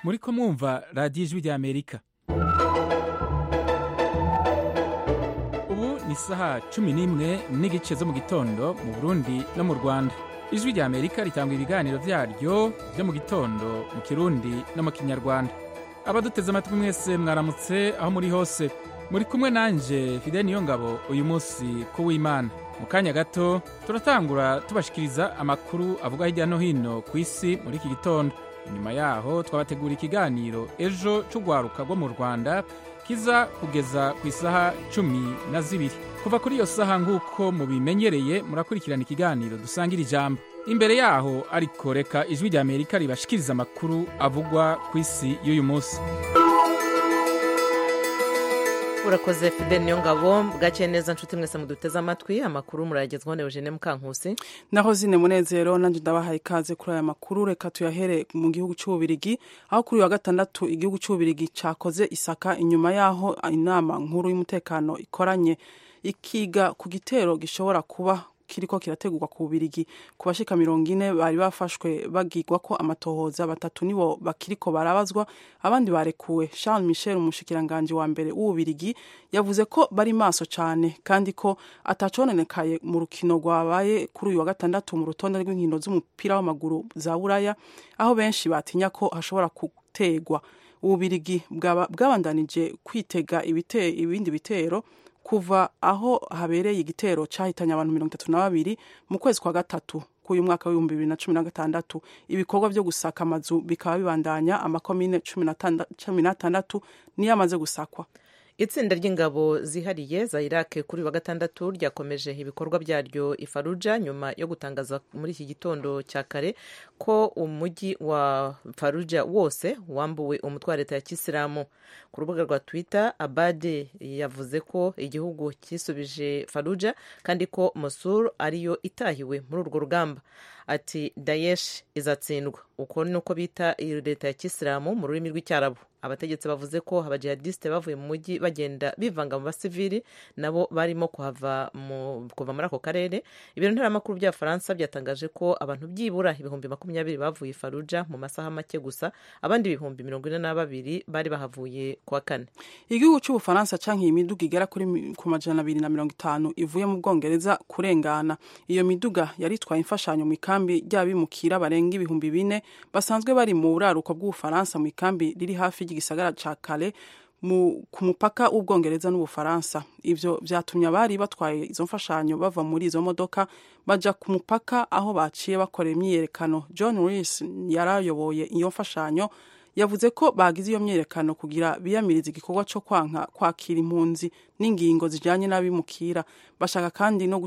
muriko mwumva radiyo ijwi rya Amerika. Ubu ni isaha 11:09 zo mu gitondo mu Burundi no mu Rwanda. Ijwi rya Amerika ritanga ibiganiro vyaryo vyo mu gitondo mu Kirundi no mu Kinyarwanda. Abaduteze amatwi mwese mwaramutse aho muri hose. Muri kumwe nanje Fidel Niyongabo uyu munsi ku w'Imana. Mu kanya gato turatangura tubashikiriza amakuru avuga hirya no hino ku isi muri iki gitondo. Nyuma yaho twabategura ikiganiro ejo c'ugwaruka rwo mu Rwanda kiza kugeza ku isaha 12. Kuva kuri iyo saha nk'uko mubimenyereye murakurikirana ikiganiro dusangira ijambo. Imbere yaho ariko reka ijwi rya Amerika ribashikiriza amakuru avugwa ku isi y'uyu munsi. Urakoze Fidel Niyongabo, bwakeye neza nshuti mwese muduteze amatwi. Amakuru muragezwaho na Eugene Mukankusi naho Zine Munezero. Nanje ndabahaye ikaze kuri aya makuru. Reka tuyahere mu gihugu c'Ububirigi, aho kuri wa gatandatu igihugu c'Ububirigi cakoze isaka inyuma yaho inama nkuru y'umutekano ikoranye ikiga ku gitero gishobora kuba kiriko kirategurwa ku Bubirigi. Ku bashika 40 bari bafashwe bagirwa ko amatohoza, batatu nibo bakiriko barabazwa, abandi barekuwe. Charles Michel, umushikiranganje wa mbere w'Ububirigi, yavuze ko bari maso cyane kandi ko ataconenekaye mu rukino rwabaye kuri uyu wa gatandatu mu rutonde rw'inkino z'umupira w'amaguru za Buraya, aho benshi batinya ko hashobora gutegwa. Ububirigi bwabandanije kwitega ibindi bitero kuva aho habereye igitero cahitanye abantu 32 mu kwezi kwa gatatu k'uyu mwaka wa 2016. Ibikorwa byo gusaka amazu bikaba bibandanya, amakomine 16 niyo amaze gusakwa. Itsinda ry'ingabo zihariye za Iraq kuri wa gatandatu ryakomeje ibikorwa byaryo i Fallujah nyuma yo gutangaza muri iki gitondo cya kare ko umujyi wa Fallujah wose wambuwe umutwe wa leta ya Kisilamu. Ku rubuga rwa Twitter, Abadi yavuze ko igihugu kisubije Fallujah kandi ko Mosul ariyo itahiwe muri urwo rugamba. Ati Daesh izatsindwa. Uko nuko bita leta ya Kisilamu mu rurimi rw'icyarabu. Abategetsi bavuze ko abajihadiste bavuye mu mujyi bagenda bivanga mu basivili nabo barimo kuva muri ako karere. Ibiro ntaramakuru bya Faransa byatangaje ko abantu byibura 20,000 bavuye Fallujah mu masaha make gusa, abandi 42,000 bari bahavuye kwa kane. Igihugu c'Ubufaransa canke imiduga igera kuri ku majana 250 ivuye mu Bwongereza kurengana. Iyo miduga yaritwaye imfashanyo mu ikambi ry'abimukira barenga 4,000 basanzwe bari mu buraruko bw'Ubufaransa mu ikambi riri hafi y'igisagara ca Calais ku mupaka w'Ubwongereza n'Ubufaransa. Ivyo vyatumye abari batwaye izo mfashanyo bava muri izo modoka baja ku mupaka aho baciye bakorera imyiyerekano. John Rees yarayoboye iyo mfashanyo yavuze ko bagize iyo myiyerekano kugira biyamiriza igikorwa cyo kwakira impunzi n'ingingo zijanye n'abimukira. Bashaka kandi no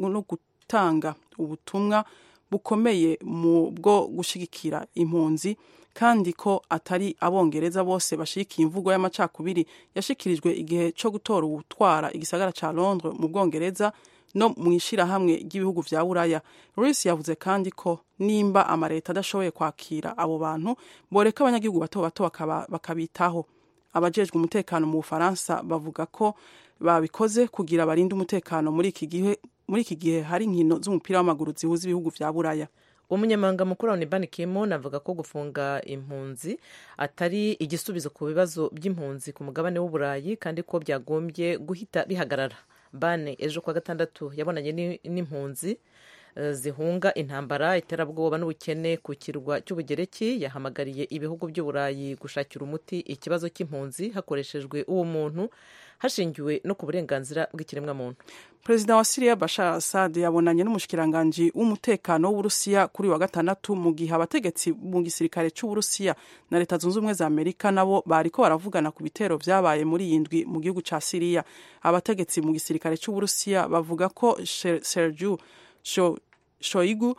gutanga ubutumwa bukomeye mu bwo gushigikira impunzi, kandi ko atari abongereza bose bashikiye imvugo y'amacakubiri yashikirijwe igihe cyo gutora ubutwara igisagara ca Londres mu Bwongereza no mwishira hamwe ry'ibihugu vya Buraya. Rees yavuze kandi ko nimba amareta adashoboye kwakira abo bantu boreka abanyagihugu bato bato bakabitaho. Abajejwe umutekano mu Bufaransa bavuga ko babikoze kugira barinde umutekano muri iki gihe hari inkino z'umupira w'amaguru zihuza ibihugu vya Buraya. Umunyamabanga mukuru wa Ban Ki-moon avuga ko gufunga impunzi atari igisubizo ku bibazo by'impunzi ku mugabane w'Uburayi kandi ko byagombye guhita bihagarara. Ban ejo kwa gatandatu yabonanye n'impunzi zihunga intambara, iterabwoba n'ubukene ku kirwa cy'Ubugereki. Yahamagariye ibihugu by'Uburayi gushakira umuti ikibazo cy'impunzi hakoreshejwe uwo muntu hashingiwe no ku burenganzira bw'ikiremwa muntu. Perezida wa Syria Bashar Assad yabonanye n'umushikiranganje w'umutekano w'Uburusiya kuri wa gatandatu, mu gihe abategetsi mu gisirikare c'Uburusiya na Leta Zunze Ubumwe za Amerika nabo bariko baravugana ku bitero vyabaye muri yindwi mu gihugu ca Syria. Abategetsi mu gisirikare c'Uburusiya bavuga ko Sergei Shoigu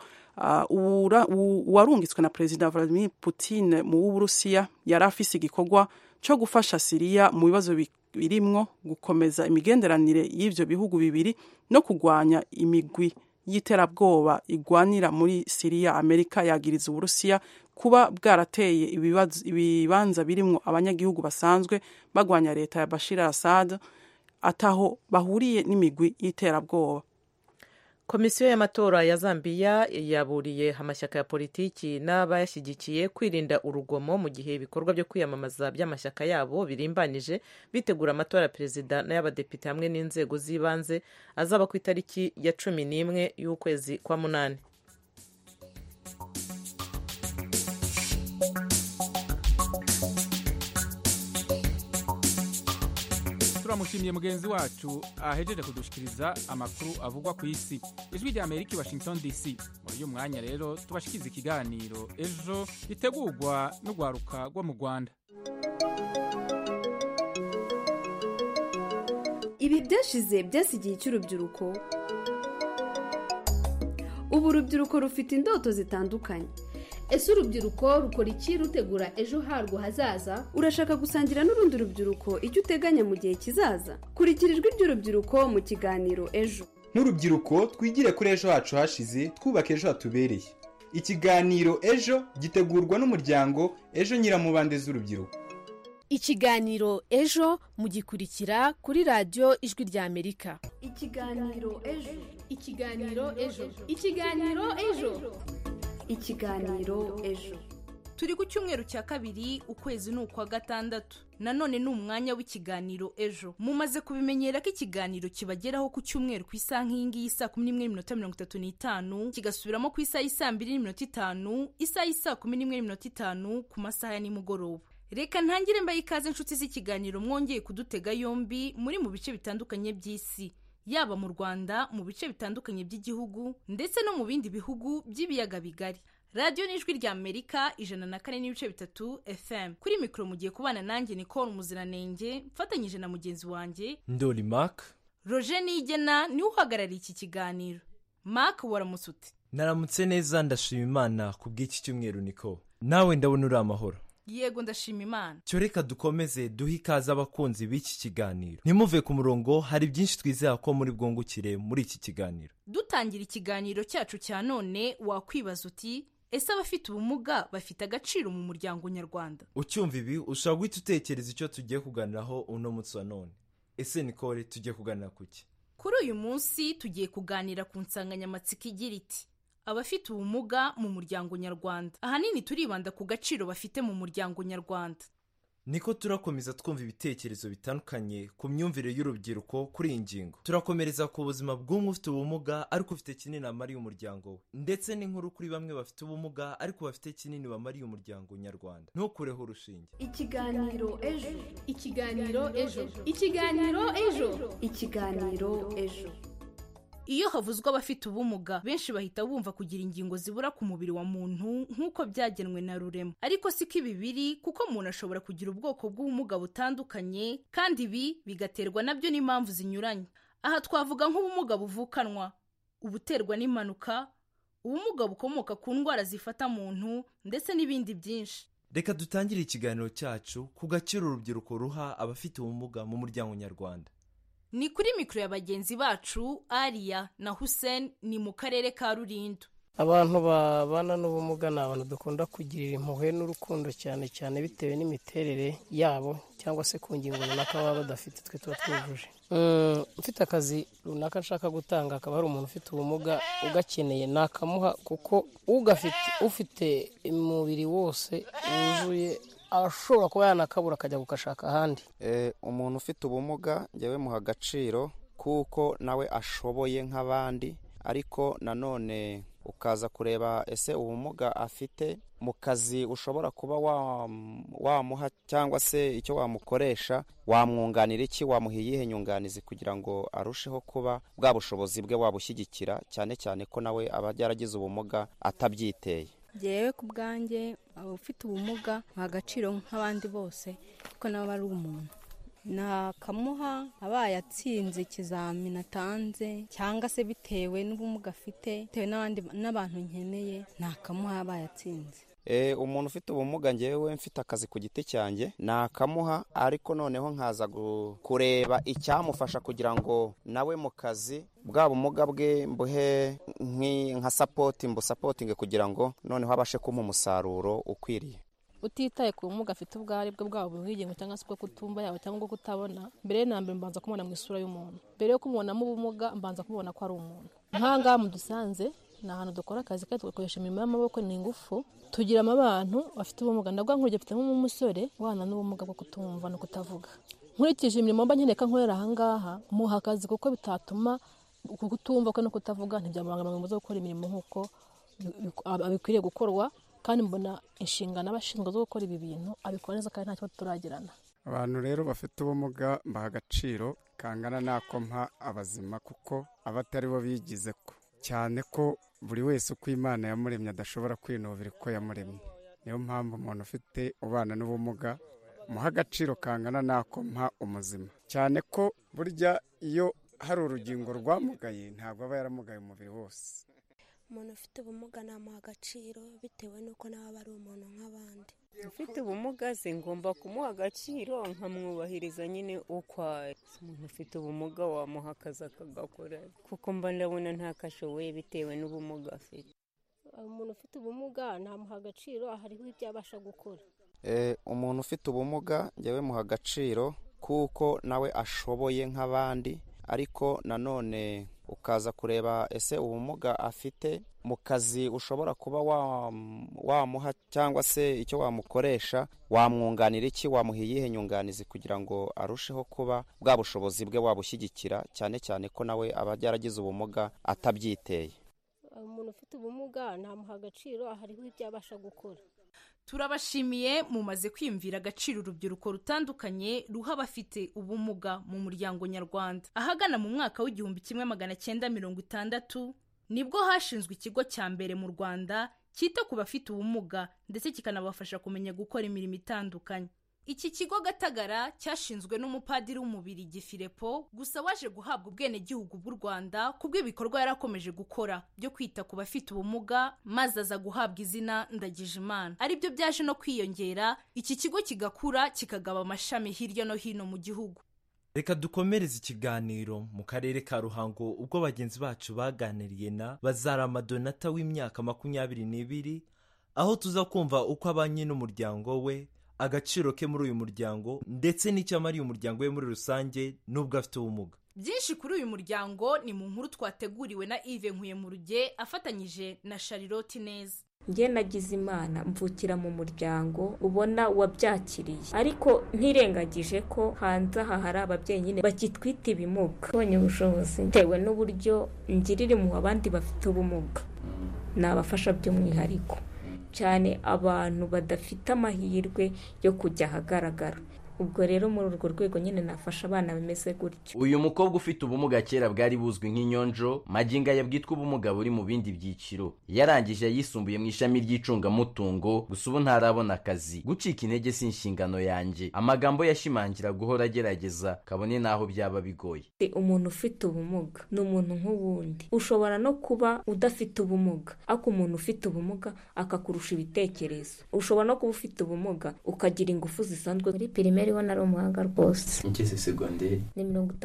warungitswe na Perezida Vladimir Putin mu Burusiya yari afise igikorwa cyo gufasha Syria mu bibazo birimwo gukomeza imigenderanire y'ivyo bihugu bibiri no kugwanya imigwi y'iterabwoba igwanira muri Syria. Amerika yagiriza Uburusiya kuba bwarateye ibibanza birimwo abanyagihugu basanzwe bagwanya leta ya Bashir al-Assad ataho bahuriye n'imigwi y'iterabwoba. komisiyo y'amatora ya Zambia yaburiye amashyaka ya politiki n'abayashyigikiye kwirinda urugomo mu gihe ibikorwa byo kwiyamamaza by'amashyaka yabo birimbanije bitegura amatora ya perezida n'ay'abadepite hamwe n'inzego z'ibanze azaba ku itariki ya 11 y'ukwezi kwa munani. turamushimiye mugenzi wacu ahejeje kudushikiriza amakuru avugwa ku isi. Ijwi rya Amerika i Washington DC. Muri uyu mwanya rero tubashikiza ikiganiro ejo gitegurwa n'urwaruka rwo mu Rwanda. Ibi byashize byasigiye cy'urubyiruko. Ubu urubyiruko rufite indoto zitandukanye. Ese urubyiruko rukora iki rutegura ejo harwo hazaza? Urashaka gusangira n'urundi rubyiruko icyo uteganya mu gihe kizaza? Kurikira ijwi ry'urubyiruko mu kiganiro ejo. Nk'urubyiruko twigire kuri ejo hacu hashize twubaka ejo hatubereye. Ikiganiro ejo gitegurwa n'umuryango Ejo Nyiramubande z'urubyiruko. Ikiganiro ejo mugikurikira kuri radio Ijwi rya Amerika. Ikiganiro ejo. Ikiganiro ejo. Ikiganiro ejo. Ikiganiro ejo. Turi ku cyumweru cya kabiri ukwezi n'ukwa gatandatu. Nanone ni umwanya w'ikiganiro ejo. Mumaze kubimenyera ko ikiganiro kibageraho ku cyumweru ku isaha nk'ingi y'isa 11:35 kigasubiramo ku isaha y'isa 2:05 isaha y'isa 11:05 ku masaha ya nimugoroba. Reka ntangire mbaye ikaze inshuti z'ikiganiro mwongeye kudutega yombi muri mu bice bitandukanye by'isi, yaba mu Rwanda, mu bice bitandukanye by'igihugu ndetse no mu bindi bihugu by'ibiyaga bigari. Radio n'Ijwi rya Amerika 104.3 FM. Kuri mikro mugiye kubana nanjye Nicole Muziranenge mfatanyije na mugenzi wanjye Ndoli Mark. Roger Nigena ni uhagarariye iki kiganiro. Mark waramutse? Naramutse neza ndashima Imana kubw'iki cyumweru Nicole. Nawe ndabona uri amahoro. Yego ndashima Imana. Cyo reka dukomeze duhe ikaze abakunzi b'iki kiganiro. Nimuve ku murongo, hari byinshi twizera ko muri bwungukire muri iki kiganiro. Dutangira ikiganiro cyacu cya none wakwibaza uti ese abafite ubumuga bafite agaciro mu muryango nyarwanda? Ucyumva ibi ushobora guhita utekereza icyo tugiye kuganiraho uno munsi wa none. Ese Nicole tugiye kuganira kuki? Kuri uyu munsi tugiye kuganira ku nsanganyamatsiko igira iti abafite ubumuga mu muryango nyarwanda. Ahanini turibanda ku gaciro bafite mu muryango nyarwanda. Niko turakomeza twumva ibitekerezo bitandukanye ku myumvire y'urubyiruko kuri iyi ngingo. Turakomereza ku buzima bw'umwe ufite ubumuga ariko ufite kinini amariye umuryango we, ndetse n'inkuru kuri bamwe bafite ubumuga ariko bafite kinini bamariye umuryango nyarwanda. Ntukureho urushinge. Ikiganiro ejo. Ikiganiro ejo. Ikiganiro ejo. Ikiganiro ejo. Iyo havuzwe abafite ubumuga benshi bahita bumva kugira ingingo zibura ku mubiri wa muntu nk'uko byagenwe na rurema. Ariko siko ibi biri, kuko umuntu ashobora kugira ubwoko bw'ubumuga butandukanye kandi ibi bigaterwa nabyo n'impamvu zinyuranye. Aha twavuga nk'ubumuga buvukanwa, ubuterwa n'impanuka, ubumuga bukomoka ku ndwara zifata muntu ndetse n'ibindi byinshi. Reka dutangire ikiganiro cyacu ku gaciro urubyiruko ruha abafite ubumuga mu muryango nyarwanda. Ni kuri mikro ya bagenzi bacu Aria na Hussein ni mu karere ka Rulindo. Abantu babana n'ubumuga ni abantu dukunda kugirira impuhwe n'urukundo cyane cyane bitewe n'imiterere yabo cyangwa se ku ngingo runaka baba badafite twe tuba twujuje. Mfite akazi runaka nshaka gutanga, akaba hari umuntu ufite ubumuga ugakeneye nakamuha, kuko ufite umubiri wose wuzuye ashobora kuba yanakabura akajya gukashaka ahandi. Umuntu ufite ubumuga njyewe muha agaciro kuko nawe ashoboye nk'abandi, ariko nanone ukaza kureba ese ubumuga afite mu kazi ushobora kuba wamuha cyangwa se icyo wamukoresha, wamwunganira iki, wamuha iyihe nyunganizi kugira ngo arusheho kuba bwa bushobozi bwe wabushyigikira, cyane cyane ko nawe aba yaragize ubumuga atabyiteye. Jewe ku bwanjye ufite ubumuga nta agaciro nk'abandi bose kuko nawe ari umuntu. Nakamuha abaye atsinze ikizamini atanze cyangwa se bitewe n'ubumuga afite, bitewe n'abantu nkeneye, nakamuha abaye atsinze. Umuntu ufite ubumuga njyewe mfite akazi ku giti cyanjye nakamuha, ariko noneho nkaza kureba icyamufasha kugira ngo nawe mu kazi bwa bumuga bwe mbuhe nka sapotinge kugira ngo noneho abashe kumpa umusaruro ukwiriye. utitaye ku bumuga afite ubwo ari bwo bwaba ubwigenge cyangwa se bwo kutumva yawe cyangwa bwo kutabona, mbere na mbere mbanza kumubona mu isura y'umuntu. Mbere yo kumubonamo ubumuga mbanza kumubona ko ari umuntu. Nk'ahangaha mu Dusanze ni ahantu dukora akazi kandi tugakoresha imirimo y'amaboko n'ingufu, tugira abantu bafite ubumuga. Ndavuga nk'urugero mfite nk'umusore ubana n'ubumuga bwo kutumva no kutavuga. Nkurikije imirimo mba nkeneye ko nkorera ahangaha, muha akazi kuko bitatuma kutumva ko no kutavuga ntibyamubangamira mu zo gukora imirimo nk'uko abikwiriye gukorwa, kandi mbona inshingano abashinzwe zo gukora ibi bintu abikora neza kandi nta kibazo turagirana. Abantu rero bafite ubumuga mbaha agaciro kangana n'ako mpa abazima, kuko abatari bo bigize ko cyane ko buri wese uko Imana yamuremye adashobora kwinubira uko yamuremye. Niyo mpamvu umuntu ufite ubana n'ubumuga muha agaciro kangana n'ako mpa umuzima, cyane ko burya iyo hari urugingo rwamugaye ntabwo aba yaramugaye umubiri wose. Umuntu ufite ubumuga namuha agaciro bitewe n'uko nawe aba ari umuntu nk'abandi. Ufite ubumuga se ngomba kumuha agaciro nkamwubahiriza nyine uko ari. Umuntu ufite ubumuga wamuha akazi akagakora kuko mba ndabona ntakashoboye bitewe n'ubumuga afite. Umuntu ufite ubumuga namuha agaciro hariho ibyo abasha gukora. Umuntu ufite ubumuga njyewe muha agaciro kuko nawe ashoboye nk'abandi, ariko nanone ukaza kureba ese ubumuga afite mu kazi ushobora kuba wamuha cyangwa se icyo wamukoresha, wamwunganira iki, wamuha iyihe nyunganizi kugira ngo arusheho kuba bwa bushobozi bwe wabushyigikira, cyane cyane ko nawe aba yaragize ubumuga atabyiteye. Umuntu ufite ubumuga namuha agaciro hariho ibyo abasha gukora. Turabashimiye mumaze kwiyumvira agaciro urubyiruko rutandukanye ruha abafite ubumuga mu muryango nyarwanda. Ahagana mu mwaka w'1960 nibwo hashinzwe ikigo cya mbere mu Rwanda cyita ku bafite ubumuga ndetse kikanabafasha kumenya gukora imirimo itandukanye. Iki kigo Gatagara cyashinzwe n'umupadiri w'umubirigi Filepo, gusa waje guhabwa ubwenegihugu bw'u Rwanda kubw'ibikorwa yarakomeje gukora byo kwita ku bafite ubumuga, maze aza guhabwa izina Ndagijimana. Aribyo byaje no kwiyongera, iki kigo kigakura kikagaba amashami hirya no hino mu gihugu. Reka dukomereze ikiganiro mu karere ka Ruhango, ubwo bagenzi bacu baganiriye na Bazarama Donata w'imyaka 22, aho tuza kumva uko abanye n'umuryango we, agaciro ke muri uyu muryango ndetse n'icyo amariye umuryango we muri rusange nubwo afite ubumuga. Byinshi kuri uyu muryango ni mu nkuru twateguriwe na Yves Nkuyemuruge afatanyije na Charlotte Neza. Njye nagize Imana mvukira mu muryango ubona wabyakiriye, ariko ntirengagije ko hanze aha hari ababyeyi nyine bakitwita ibimuga. Bonye ubushobozi bitewe n'uburyo ngirira mu abandi bafite ubumuga, nabafasha by'umwihariko cyane abantu badafite amahirwe yo kujya ahagaragara. Ubwo rero muri urwo rwego nyine nafasha abana bimeze gutyo. Uyu mukobwa ufite ubumuga kera bwari buzwi nk'inyonjo, maginga yabwitwa ubumuga buri mu bindi byiciro. Yarangije yisumbuye mu ishami ry'icungamutungo, gusa ubu ntarabona akazi. Gucika intege si inshingano yanjye. Amagambo yashimangira guhora agerageza kabone naho byaba bigoye. Umuntu ufite ubumuga ni umuntu nk'ubundi. Ushobora no kuba udafite ubumuga, ariko umuntu ufite ubumuga akakurusha ibitekerezo. Ushobora no kuba ufite ubumuga ukagira ingufu zisanzwe. Muri primaire ho nari umuhanga rwose. Ngeze secondaire ni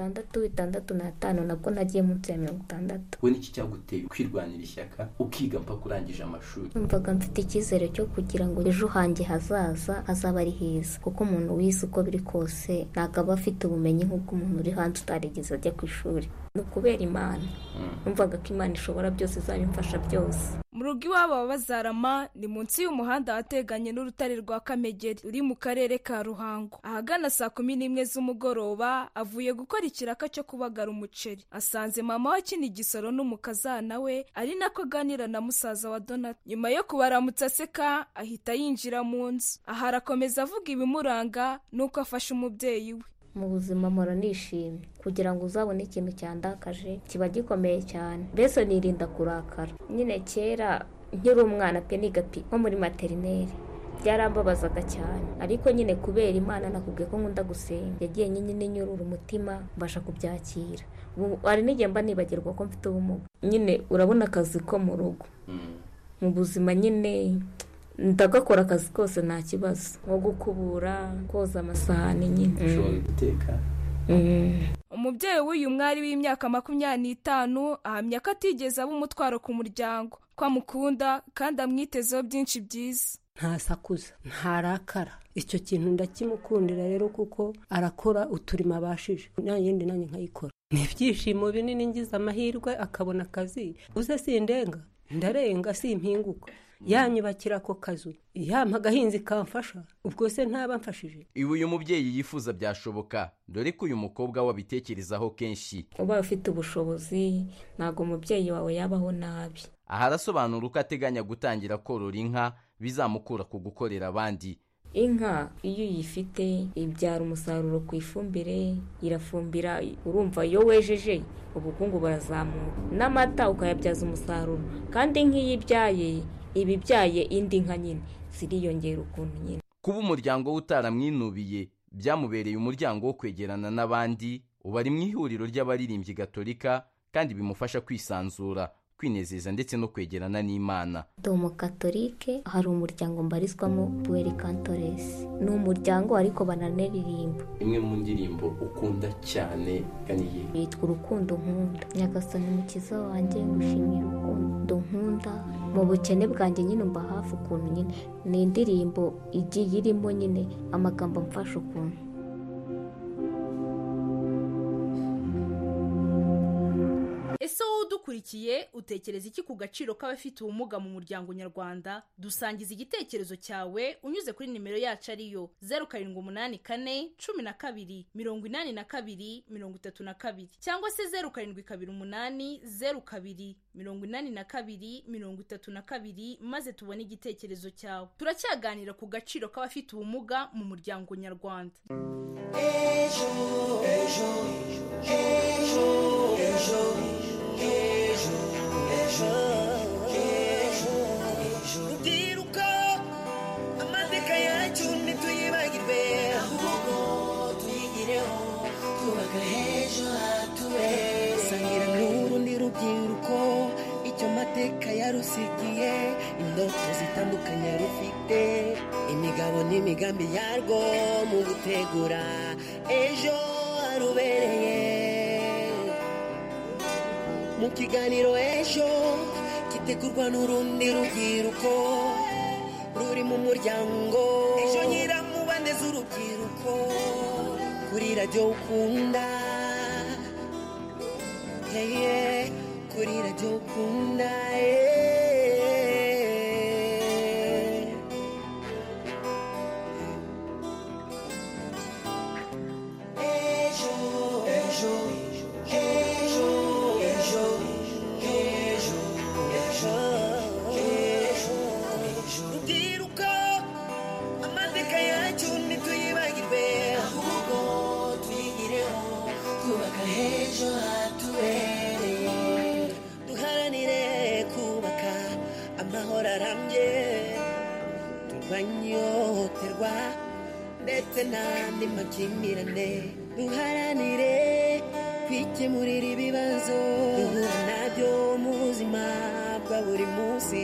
66 nabwo nagiye munsi ya 60. We niki cyaguteye kwirwanira ishyaka ukiga mpaka kurangije amashuri? Numvaga mfite icyizere cyo kugira ngo ejo hanjye hazaza azaba ari heza, kuko umuntu wize uko biri kose ntabwo afite ubumenyi nk'ubwo umuntu uri hanze utarigeze ajya ku ishuri. Ni ukubera Imana. Numvaga ko Imana ishobora byose, izabimfasha byose. Mu rugo iwabo wa Bazarama ni munsi y'umuhanda wateganye n'urutare rwa Kamegeri uri mu karere ka Ruhango. Ahagana saa 11 z'umugoroba avuye gukora ikiraka cyo kubagara umuceri, asanze mama wa Kinigisoro n'umukazana we, ari nako aganira na musaza wa Donata. Nyuma yo kubaramutsa aseka ahita yinjira mu nzu. Aha arakomeza avuga ibimuranga nuko afasha umubyeyi we. Mu buzima mpora nishimye, kugira ngo uzabone ikintu cyandakaje kiba gikomeye cyane. Mbese nirinda kurakara. Nyine kera nkiri umwana pe nigapi nko muri materineri byarambabazaga cyane, ariko nyine kubera Imana nakubwiye ko nkunda gusenga, yagiye nyine nyurura umutima mbasha kubyakira. Ari n'igihe mba nibagirwa ko mfite ubumuga. Nyine urabona akazi ko mu rugo mu buzima nyine ndagakora akazi kose nta kibazo, nko gukubura, koza amasahani nyine. Ushobora guteka. Umubyeyi w'uyu mwari w'imyaka 25 ahamya ko atigeze aba umutwaro ku muryango, ko amukunda kandi amwitezeho byinshi byiza. ntasakuza ntarakara. Icyo kintu ndakimukundira rero kuko arakora uturimo abashije nanjye nkayikora. Ni ibyishimo binini ngize amahirwe akabona akazi. Uze sindenga ndarenga simpinguka, yanyubakira ako kazu, yampa agahinzi kamfasha, ubwo se ntaba mfashije. Ibi uyu mubyeyi yifuza byashoboka, dore ko uyu mukobwa wabitekerezaho kenshi. Ubaye ufite ubushobozi ntabwo umubyeyi wawe yabaho nabi. Aha arasobanura uko ateganya gutangira korora inka bizamukura ku gukorera abandi. Inka iyo uyifite ibyara umusaruro ku ifumbire, irafumbira, urumva iyo wejeje ubukungu burazamuka, n'amata ukayabyaza umusaruro, kandi nk'iyo ibyaye ibibyaye indi nka nyine ziriyongera ukuntu nyine. Kuba umuryango utaramwinubiye byamubereye umuryango wo kwegerana n'abandi, ubu ari mu ihuriro ry'abaririmbyi gatolika kandi bimufasha kwisanzura, kwinezeza ndetse no kwegerana n'Imana. Ndi umukatolike, hari umuryango mbarizwamo Pueri Cantores. Ni umuryango ariko bananaririmba. Imwe mu ndirimbo ukunda cyane kaniye yitwa Urukundo Nkunda. Nyagasani mukiza wanjye ngushimira urukundo nkunda, mu bukene bwanjye nyine mba hafi ukuntu nyine. Ni indirimbo igiye irimo nyine amagambo amfasha ukuntu. Ese wowe udukurikiye utekereza iki ku gaciro k'abafite ubumuga mu muryango nyarwanda? Dusangiza igitekerezo cyawe unyuze kuri nimero yacu ariyo 0784428232 cyangwa se 0728028232 maze tubone igitekerezo cyawe. Turacyaganira ku gaciro k'abafite ubumuga mu muryango nyarwanda. Rubyiruko amateka yacu ntituyibagirwe, ahubwo tuyigireho twubaka ejo hatubere. Sangira n'urundi rubyiruko icyo mateka yarusigiye, indoto zitandukanye rufite, imigabo n'imigambi yarwo mu gutegura ejo harubereye. Mu kiganiro ejo gitegurwa n'urundi rubyiruko ruri mu muryango ejo nyiramubande z'urubyiruko kuri radiyo ukunda, kuri radiyo ukunda. Duharanire kubaka amahoro arambye, turwanye ihohoterwa ndetse n'andi makimbirane. Duharanire kwikemurira ibibazo duhura nabyo mu buzima bwa buri munsi,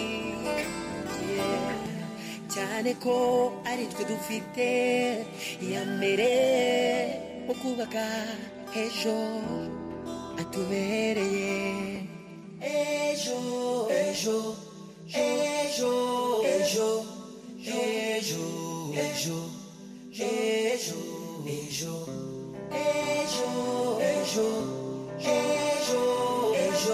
cyane ko ari twe dufite iya mbere mu kubaka ejo atubereye. Ejo, ejo, ejo, ejo, ejo, ejo, ejo, ejo, ejo, ejo, ejo, ejo,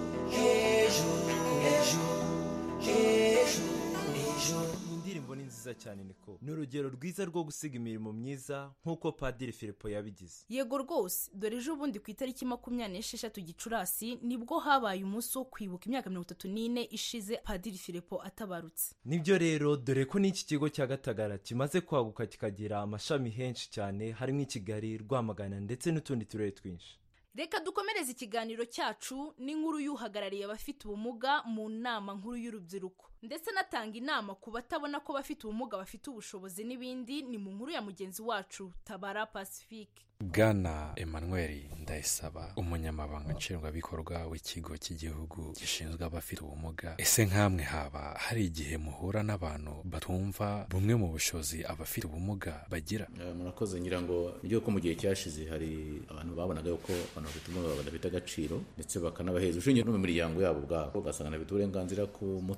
ejo, ejo. Indirimbo ni nziza cyane niko. Ni urugero rwiza rwo gusiga imirimo myiza nk'uko Padiri Filipo yabigize. Yego rwose, dore ejo bundi ku itariki 26 Gicurasi nibwo habaye umunsi wo kwibuka imyaka 34 ishize Padiri Filipo atabarutse. Nibyo rero, dore ko n'iki kigo cya Gatagara kimaze kwaguka kikagira amashami henshi cyane, harimo i Kigali, Rwamagana ndetse n'utundi turere twinshi. Reka dukomereze ikiganiro cyacu n'inkuru y'uhagarariye abafite ubumuga mu nama nkuru y'urubyiruko, ndetse natanga inama ku batabona ko bafite ubumuga bafite ubushobozi n'ibindi. Ni mu nkuru ya mugenzi wacu Tabara Pacifique. Bwana Emmanuel Ndayisaba, umunyamabanga nshingwabikorwa w'ikigo cy'igihugu gishinzwe abafite ubumuga. Ese nkamwe haba hari igihe muhura n'abantu batumva bumwe mu bushobozi abafite ubumuga bagira? Murakoze. ngira ngo niryo ko mu gihe cyashize hari abantu babonaga yuko abantu bafite ubumuga badafite agaciro ndetse bakanabaheza ushingiye no mu miryango yabo ubwabo, ugasanga bafite uburenganzira ku mutungo nk'abandi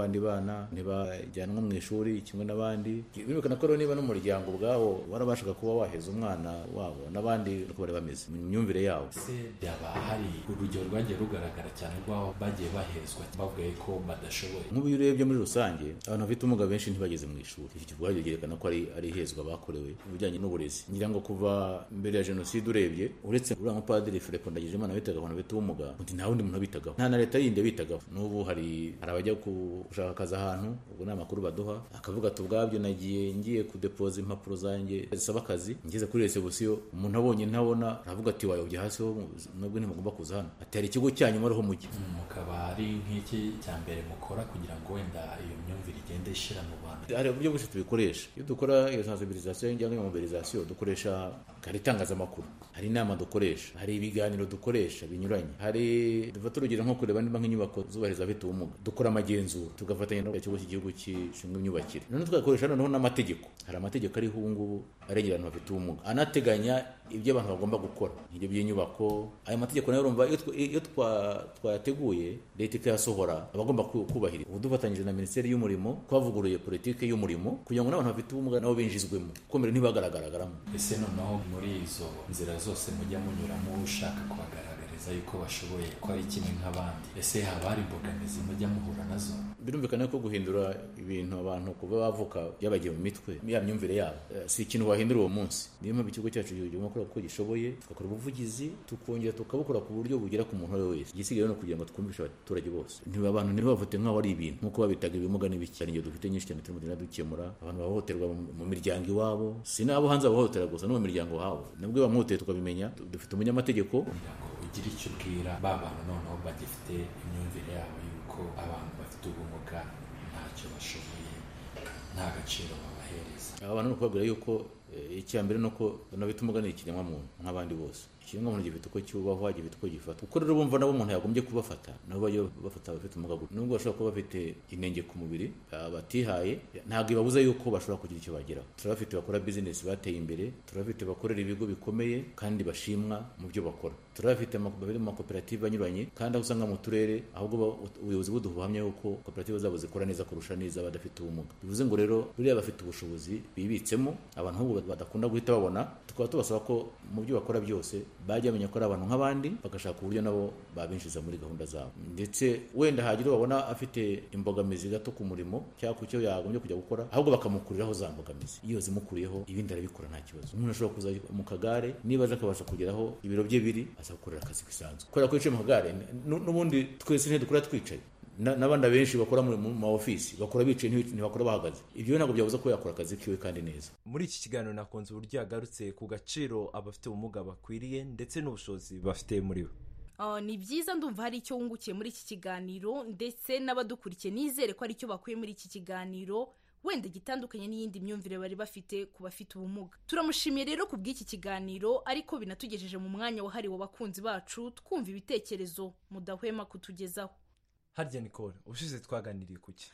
nk'abandi bana, ntibajyanwa mu ishuri kimwe n'abandi. Birumvikana ko rero niba n'umuryango ubwawo warabashaga kuba waheza umwana wabo n'abandi uko bari bameze mu myumvire yabo. Byaba hari urugero rwagiye rugaragara cyane rw'aho bagiye bahezwa bavuga ko badashoboye. Nk'ubu iyo urebye muri rusange abantu bafite ubumuga benshi ntibageze mu ishuri. Iki kivuga cyerekana ko ari ihezwa bakorewe ibijyanye n'uburezi. Ngira ngo kuva mbere ya jenoside urebye uretse uriya mupadiri Philippe Ndagijimana witaga abantu bafite ubumuga nta wundi muntu bitagaho, nta na leta yindi bitagaho. N'ubu hari abajya gushaka akazi ahantu, ubwo ni amakuru baduha akavuga ati ubwabyo ngiye kudepoza impapuro zanjye zisaba akazi, ngeze kuri reception umuntu abonye ntabona aravuga ati wayobye hasi ho nubwo ntimugomba kuza hano, ati hari ikigo cyanyu muriho mujye. Mukaba ari nk'iki cya mbere mukora kugira ngo wenda iyo myumvire igende ishira mu bantu? Hari uburyo bwinshi tubikoresha. Iyo dukora iyo sensibilisation cyangwa mobilisation dukoresha itangazamakuru, hari inama dukoresha, hari ibiganiro dukoresha binyuranye, hari dufata urugero nko kureba niba nk'inyubako zubahiriza abafite ubumuga, dukora amagenzura tugafatanya n'ikigo cy'igihugu gishinzwe imyubakire. None tugakoresha noneho n'amategeko. Hari amategeko ariho ubu ngubu arengera abantu bafite ubumuga anateganya ibyo abantu bagomba gukora, ibyo by'inyubako. Ayo mategeko nayo urumva iyo twayateguye leta ikayasohora abagomba kubahiriza. Ubu dufatanyije na Minisiteri y'Umurimo twavuguruye politike y'umurimo kugira ngo n'abantu bafite ubumuga nabo binjizwemo kuko mbere ntibagaragaramo. Ese noneho muri izo nzira zose mujya munyuramo ushaka kubagaragariza yuko bashoboye ko ari kimwe nk'abandi, ese haba hari imbogamizi mujya muhura nazo? Birumvikana ko guhindura ibintu abantu kuba bavuka byabagiye mu mitwe ya myumvire yabo si ikintu wahindura uwo munsi. Niyo mpamvu ikigo cyacu gikora uko gishoboye, tugakora ubuvugizi tukongera tukabukora ku buryo bugera ku muntu uwo wese. Igisigaye no kugira ngo twumvishe abaturage bose, abantu ntibavute nk'aho ari ibintu nk'uko babitaga ibimuga n'ibiki. Cyane igihe dufite nyinshi cyane turimo dukemura abantu bahohoterwa mu miryango iwabo, si n'abo hanze bahohotera gusa no mu miryango wabo nabwo bamuhoteye tukabimenya. Dufite umunyamategeko ugira icyo ubwira ba bantu noneho bagifite imyumvire yabo yuko abantu bafite ubumuga ntacyo bashoboye, nta gaciro babahereza. Aba bantu ni ukubabwira yuko icya mbere ni uko bafite ubumuga ni ikiremwamuntu nk'abandi bose. Ikiremwamuntu gifite uko cyubahwa, gifite uko gifata. Uko rero bumva nabo umuntu yagombye kubafata nabo bajya bafata abafite ubumuga gusa. Nubwo bashobora kuba bafite inenge ku mubiri batihaye, ntabwo ibabuza yuko bashobora kugira icyo bageraho. Turabafite bakora business bateye imbere, turabafite bakorera ibigo bikomeye kandi bashimwa mu byo bakora. Turabafite bari mu makoperative anyuranye kandi aho usanga mu turere ahubwo ubuyobozi buduhamya yuko koperative zabo zikora neza kurusha neza badafite ubumuga. Bivuze ngo rero buriya bafite ubushobozi bibitsemo abantu ahubwo badakunda guhita babona. Tukaba tubasaba ko mu byo bakora byose bajya bamenya ko ari abantu nk'abandi, bagashaka uburyo nabo babinjiza muri gahunda zabo. Ndetse wenda hagira babona afite imbogamizi gato ku murimo cyangwa ku cyo yagombye kujya gukora, ahubwo bakamukuriraho za mbogamizi. Iyo zimukuriyeho ibindi arabikora nta kibazo. Umuntu ashobora kuza mu kagare, niba aje akabasha kugeraho ibiro bye biri, aza gukorera akazi bisanzwe. Kubera ko yicaye mu kagare n'ubundi twese ntidukora twicaye, n'abandi benshi bakora mu maofisi bakora bicaye ntibakora bahagaze. Ibyo ntabwo byabuza ko yakora akazi kiwe kandi neza. Muri iki kiganiro nakunze uburyo yagarutse ku gaciro abafite ubumuga bakwiriye ndetse n'ubushobozi bafite muri bo. Ni byiza, ndumva hari icyo wungukiye muri iki kiganiro ndetse n'abadukurikiye nizere ko ari icyo bakuye muri iki kiganiro wenda gitandukanye n'iyindi myumvire bari bafite ku bafite ubumuga. Turamushimiye rero ku bw'iki kiganiro, ariko binatugejeje mu mwanya wahariwe abakunzi bacu twumva ibitekerezo mudahwema kutugezaho. Harya Nicole, ubushize twaganiriye kuki?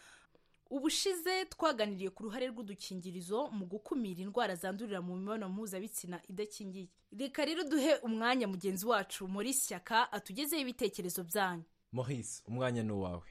Ubushize twaganiriye ku ruhare rw'udukingirizo mu gukumira indwara zandurira mu mibonano mpuzabitsina idakingiye. Reka rero duhe umwanya mugenzi wacu Maurice Shyaka atugezeho ibitekerezo byanyu. Maurice, umwanya ni uwawe.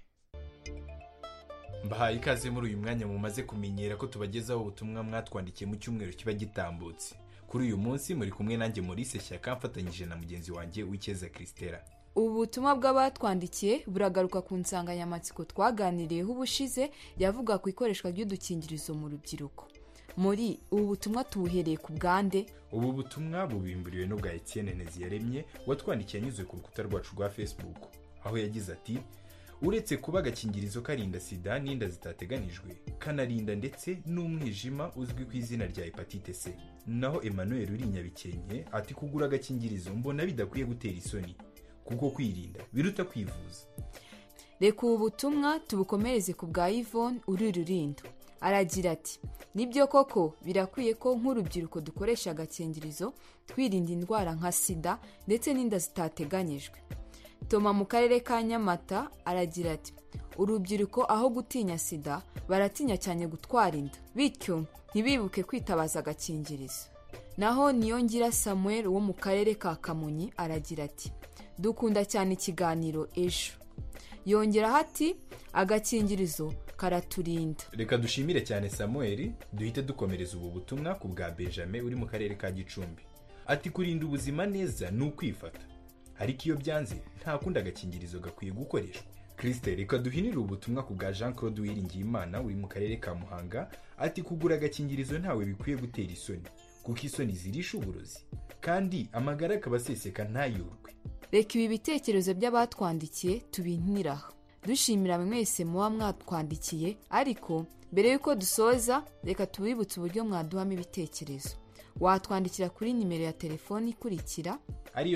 Mbahaye ikaze muri uyu mwanya mumaze kumenyera ko tubagezaho ubutumwa mwatwandikiye mu cyumweru kiba gitambutse. Kuri uyu munsi muri kumwe nanjye Maurice Shyaka mfatanyije na mugenzi wanjye Wikeza Christella. Ubu butumwa bw'abatwandikiye buragaruka ku nsanganyamatsiko twaganiriyeho ubushize yavuga ku ikoreshwa ry'udukingirizo mu rubyiruko. Muri ubu butumwa tubuhereye ku bwande. Ubu butumwa bubimburiwe n'ubwa Etienne Neziyaremye watwandikiye anyuze ku rukuta rwacu rwa Facebook, aho yagize ati: uretse kuba agakingirizo karinda sida n'inda zitateganijwe, kanarinda ndetse n'umwijima uzwi ku izina rya hepatite C. Naho Emmanuel uri Nyabikenke ati kugura agakingirizo mbona bidakwiye gutera isoni, kuko kwirinda biruta kwivuza. Reka ubu butumwa tubukomereze ku bwa Yvonne uri Rulindo. Aragira ati: nibyo koko birakwiye ko nk'urubyiruko dukoresha agakingirizo twirinda indwara nka sida ndetse n'inda zitateganyijwe. Toma mu karere ka Nyamata aragira ati: urubyiruko aho gutinya sida baratinya cyane gutwara inda, bityo ntibibuke kwitabaza agakingirizo. Naho Niyongira Samuel wo mu karere ka Kamonyi aragira ati: dukunda cyane ikiganiro ejo. Yongeraho ati: agakingirizo karaturinda. Reka dushimire cyane Samuel, duhite dukomereza ubu butumwa ku bwa Benjamin uri mu karere ka Gicumbi. Ati kurinda ubuzima neza ni ukwifata, ariko iyo byanze nta kundi agakingirizo gakwiye gukoreshwa. Christelle, reka duhinire ubutumwa ku bwa Jean Claude Uwiringiyimana uri mu karere ka Muhanga. Ati kugura agakingirizo ntawe bikwiye gutera isoni, kuko isoni zirisha uburozi kandi amagara akaba aseseka ntayurwe. Reka ibi bitekerezo by'abatwandikiye tubiniraho, dushimira mwese muba mwatwandikiye, ariko mbere y'uko dusoza reka tubibutse uburyo mwaduhamo ibitekerezo. Watwandikira kuri nimero ya telefoni ikurikira ariyo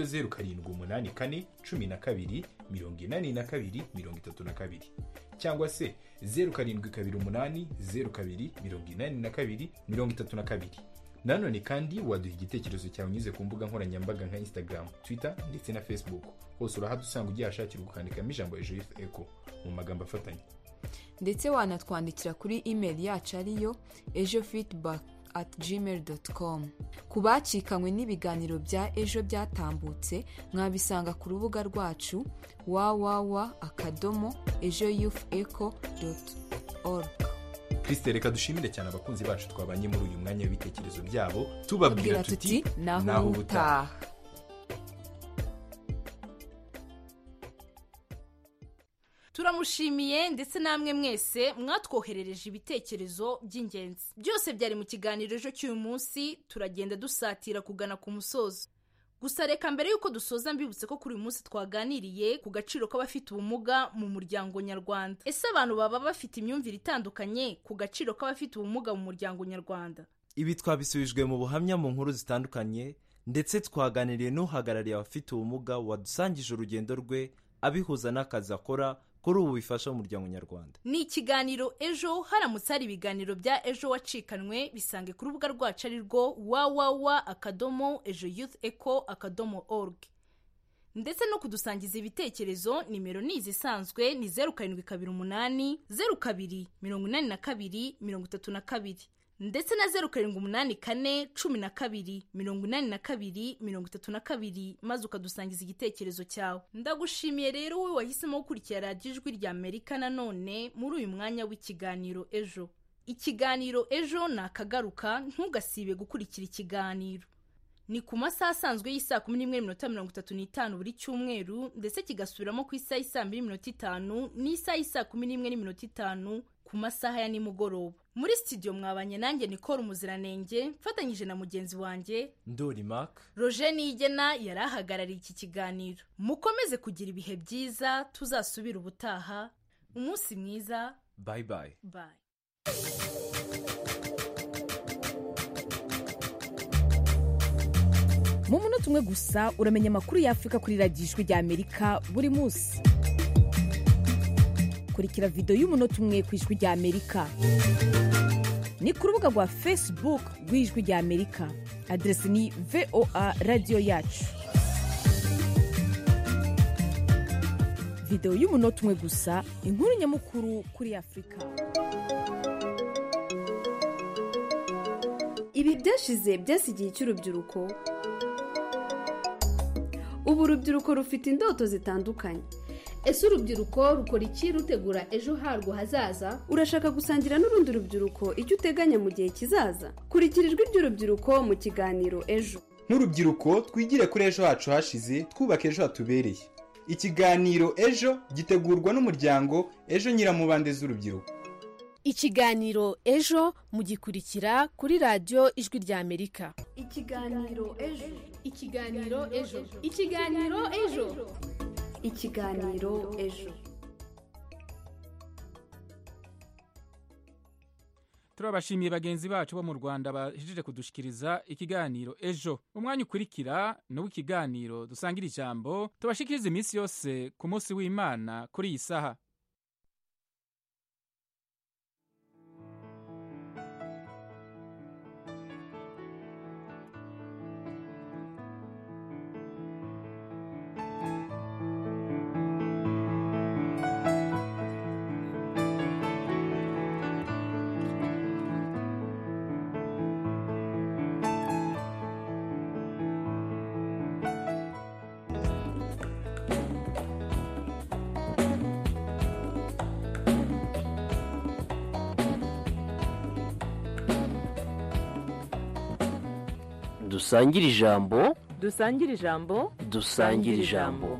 0784824232 cyangwa se 0728028232. Nanone kandi waduha igitekerezo cyawe unyuze ku mbuga nkoranyambaga nka Instagram, Twitter ndetse na Facebook. Hose urahadusanga ugiye ashakira gukandikamo ijambo Ejo Youth Echo mu magambo afatanye. Ndetse wanatwandikira kuri email yacu ariyo ejofeedback@gmail.com. Ku bacikanywe n'ibiganiro bya Ejo byatambutse mwabisanga ku rubuga rwacu www.ejoyouthecho.org. Christelle, reka dushimire cyane abakunzi bacu twabanye muri uyu mwanya w'ibitekerezo byabo, tubabwira tuti naho ubutaha. Turamushimiye ndetse namwe mwese mwatwoherereje ibitekerezo by'ingenzi. Byose byari mu kiganiro Ejo cy'uyu munsi, turagenda dusatira kugana ku musozo. Gusa reka mbere yuko dusoza mbibutse ko kuri uyu munsi twaganiriye ku gaciro k'abafite ubumuga mu muryango nyarwanda. Ese abantu baba bafite imyumvire itandukanye ku gaciro k'abafite ubumuga mu muryango nyarwanda? Ibi twabisubijwe mu buhamya mu nkuru zitandukanye, ndetse twaganiriye n'uhagarariye abafite ubumuga wadusangije urugendo rwe abihuza n'akazi akora kuri ubu bifasha umuryango nyarwanda. Ni ikiganiro Ejo. Haramutse hari ibiganiro bya Ejo wacikanwe, bisange ku rubuga rwacu ari rwo www.ejoyouthecho.org. Ndetse no kudusangiza ibitekerezo, nimero ni izisanzwe ni 0728 02 82 ndetse na 0784 12 82 32, maze ukadusangiza igitekerezo cyawe. Ndagushimiye rero wowe wahisemo gukurikira radiyo Ijwi rya Amerika nanone muri uyu mwanya w'ikiganiro Ejo. Ikiganiro Ejo nakagaruka, ntugasibe gukurikira ikiganiro. Ni ku masaha asanzwe y'isa 11:35 buri cyumweru, ndetse kigasubiramo ku isaha y'isa 2:05 n'isaha y'isa 11:05 ku masaha ya nimugoroba. Muri studio mwabanye nanjye Nicole Muziranenge mfatanyije na mugenzi wanjye Ndori Mark. Roger Niyigena yarahagarariye iki kiganiro. Mukomeze kugira ibihe byiza, tuzasubira ubutaha. Umunsi mwiza. Bye bye. Bye. Mu munota umwe gusa uramenya amakuru y'Afrika kuri radiyo Ijwi rya Amerika buri munsi. Kurikira video y'umunota umwe ku Ijwi rya Amerika. Ni ku rubuga rwa Facebook rw'Ijwi rya Amerika. Adresi ni VOA Radio Yacu. Video y'umunota umwe gusa, inkuru nyamukuru kuri Afurika. Ibi byashize byasigiye cy'urubyiruko. Ubu urubyiruko rufite indoto zitandukanye. Ese urubyiruko rukora iki rutegura ejo harwo hazaza? Urashaka gusangira n'urundi rubyiruko icyo uteganya mu gihe kizaza? Kurikira ijwi ry'urubyiruko mu kiganiro Ejo. Nk'urubyiruko twigire kuri ejo hacu hashize, twubaka ejo hatubereye. Ikiganiro Ejo gitegurwa n'umuryango Ejo Nyiramubande z'urubyiruko. Ikiganiro Ejo mugikurikira kuri radiyo Ijwi rya Amerika. Ikiganiro Ejo. Ikiganiro Ejo. Ikiganiro Ejo. Ikiganiro Ejo. Turabashimiye bagenzi bacu bo mu Rwanda bahejeje kudushikiriza ikiganiro Ejo. Umwanya ukurikira no w'ikiganiro dusangira ijambo, tubashikiriza iminsi yose ku munsi w'Imana kuri iyi saha. dusangire ijambo dusangire ijambo dusangire ijambo.